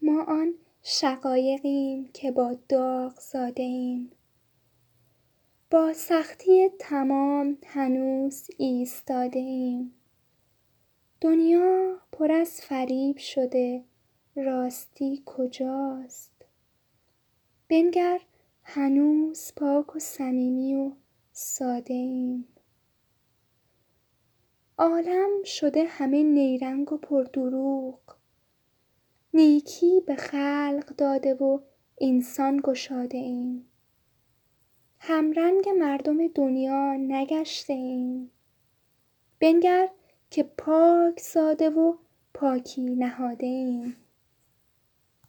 ما آن شقایقیم که با داغ زاده‌ایم. با سختی تمام هنوز ایستاده‌ایم. دنیا پر از فریب شده، راستی کجاست؟ بنگر هنوز پاک و صمیمی و ساده‌ایم. عالم شده همه نیرنگ و پردروغ. نیکی به خلق داده و اینسان گشاده‌ایم. همرنگ مردم دنیا نگشته‌ایم. بنگر که پاک زاده و پاکی نهاده‌ایم.